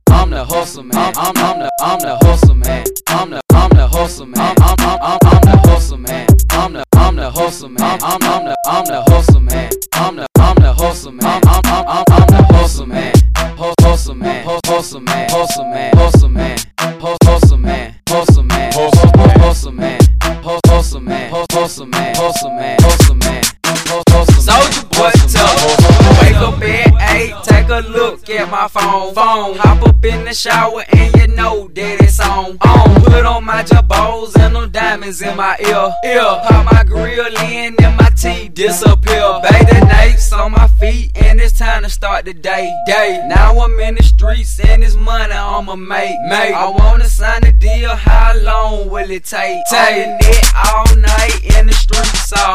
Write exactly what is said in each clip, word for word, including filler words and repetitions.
I'm the hustle man. I'm I'm the I'm the hustle man. I'm the I'm the hustle man. I'm I'm I'm I'm the hustle man. I'm the I'm the hustle man. I'm I'm the I'm the hustle man. I'm the I'm the hustle man. I'm I'm I'm I'm the hustle man. Hustle man. Hustle man. Hustle man. Hustle man. Hustle man. Hustle man. Hustle man. Hustle man. Hustle man. Hustle man. Hustle man. Soulja Boy tough. Wake up at eight, take a look at my phone. Phone. Hop up in the shower and you know that it's on. On. Put on my jabos and them diamonds in my ear. Ear. Pop my grill in and my teeth disappear. Baby nakes on my feet and it's time to start the day. Day. Now I'm in the streets and it's money I'ma make. Make. I wanna sign a deal. How long will it take? Take it all night in the streets all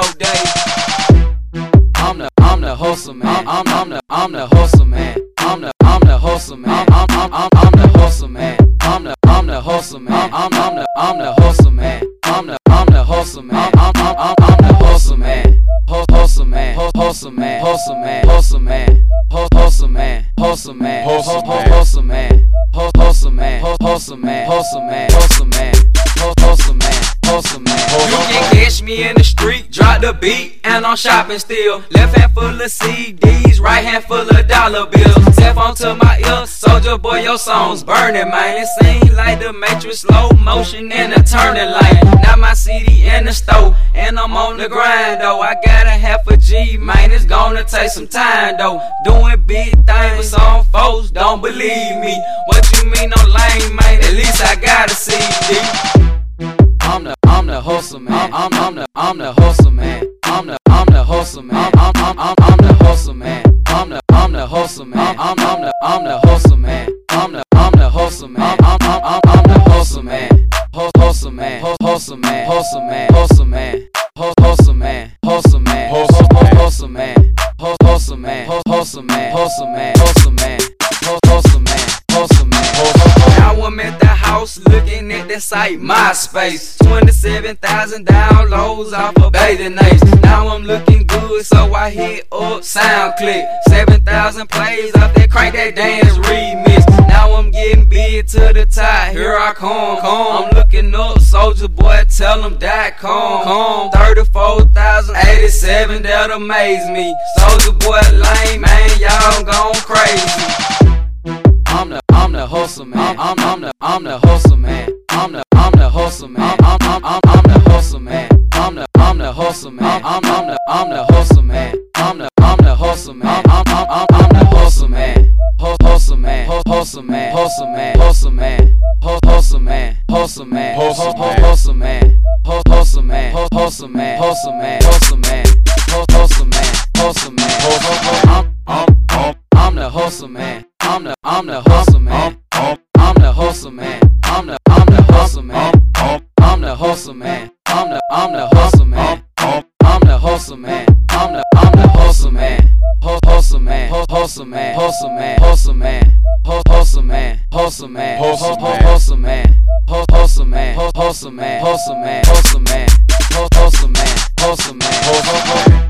day. I'm the I'm the hustle man. I'm I'm the I'm the hustle man. I'm the I'm the hustle man. I'm I'm I'm I'm the hustle man. I'm the I'm the hustle man. I'm I'm the I'm the hustle man. I'm the I'm the hustle man. I'm I'm I'm I'm the hustle man. Hustle man. Hustle man. Hustle man. Hustle man. Hustle man. Hustle man. Hustle man. Hustle man. Hustle man. Hustle man. Hustle man. Hustle man. Hustle man. Hustle man. You can catch me in the street, drop the beat, and I'm shopping still. Left hand full of C Ds, right hand full of dollar bills. Tap onto my ear, Soulja Boy, your song's burning, man. It seems like the Matrix, slow motion in a turning lane. Now my C D in the store, and I'm on the grind though. I got a half a G, man. It's gonna take some time though. Doing big things, but some folks don't believe me. What you mean I'm lame, man? At least I got a C D. I'm the I'm the hustle man. I'm I'm the I'm the hustle man. I'm the I'm the hustle man. I'm I'm I'm I'm the hustle man. I'm the I'm the hustle man. I'm I'm the I'm the hustle man. I'm the I'm the hustle man. I'm I'm I'm I'm the hustle man. Hustle man. Hustle man. Hustle man. Hustle man. Hustle man. Hustle man. Hustle man. Hustle man. Hustle man. Hustle man. Hustle man. Hustle man. Hustle man. Hustle man. Now I'm at the house looking at the site, MySpace. twenty-seven thousand downloads off of Bathing Apes. Now I'm looking good, so I hit up SoundClick. seven thousand plays off that Crank That Dance remix. Now I'm getting big to the top, here I come. come. I'm looking up Soulja Boy, tell them dot com. thirty-four thousand eighty-seven, that amaze me. Soulja Boy lame, man, y'all gone crazy. I'm the I'm the hustle man. I'm I'm the I'm the hustle man. I'm the I'm the hustle man. I'm I'm I'm I'm the hustle man. I'm the I'm the hustle man. I'm I'm the I'm the hustle man. I'm the I'm the hustle man. I'm I'm I'm I'm the hustle man. Hustle man. Hustle man. Hustle man. Hustle man. Hustle man. Hustle man. Hustle man. Hustle man. Hustle man. Hustle man. Hustle man. Hustle man. Hustle man. Hustle man. I'm I'm I'm the hustle man. I'm the I'm the hustle man. I'm the hustle man. I'm the I'm the hustle man. I'm the hustle man. I'm the I'm the hustle man. I'm the hustle man. I'm the I'm the hustle man. Hustle man. Hustle man. Hustle man. Hustle man. Hustle man. Hustle man. Hustle man. Hustle man. Hustle man. Hustle man. Hustle man. Hustle man. Hustle man. Hustle man. Hustle man.